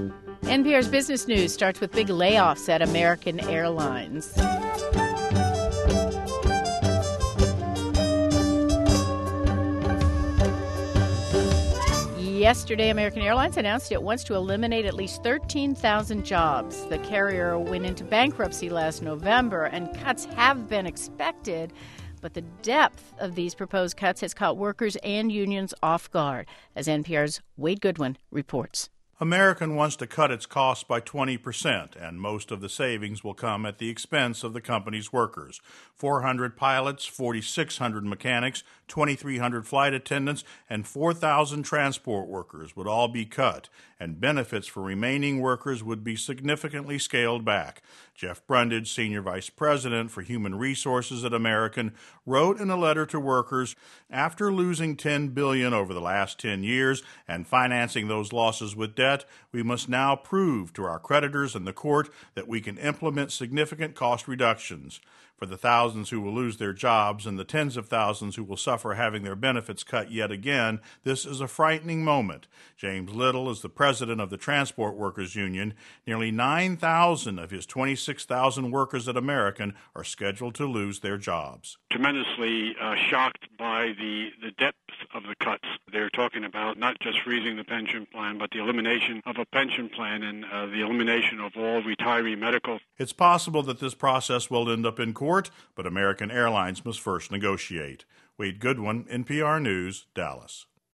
NPR's Business News starts with big layoffs at American Airlines. Yesterday, American Airlines announced it wants to eliminate at least 13,000 jobs. The carrier went into bankruptcy last November, and cuts have been expected. But the depth of these proposed cuts has caught workers and unions off guard, as NPR's Wade Goodwin reports. American wants to cut its costs by 20%, and most of the savings will come at the expense of the company's workers. 400 pilots, 4,600 mechanics, 2,300 flight attendants, and 4,000 transport workers would all be cut, and benefits for remaining workers would be significantly scaled back. Jeff Brundage, Senior Vice President for Human Resources at American, wrote in a letter to workers, "After losing $10 billion over the last 10 years and financing those losses with debt, we must now prove to our creditors and the court that we can implement significant cost reductions. For the thousands who will lose their jobs and the tens of thousands who will suffer having their benefits cut yet again, this is a frightening moment." James Little is the president of the Transport Workers Union. Nearly 9,000 of his 26,000 workers at American are scheduled to lose their jobs. Tremendously shocked by the depth of the cuts. They're talking about not just freezing the pension plan, but the elimination of a pension plan and the elimination of all retiree medical. It's possible that this process will end up in court, but American Airlines must first negotiate. Wade Goodwin, NPR News, Dallas.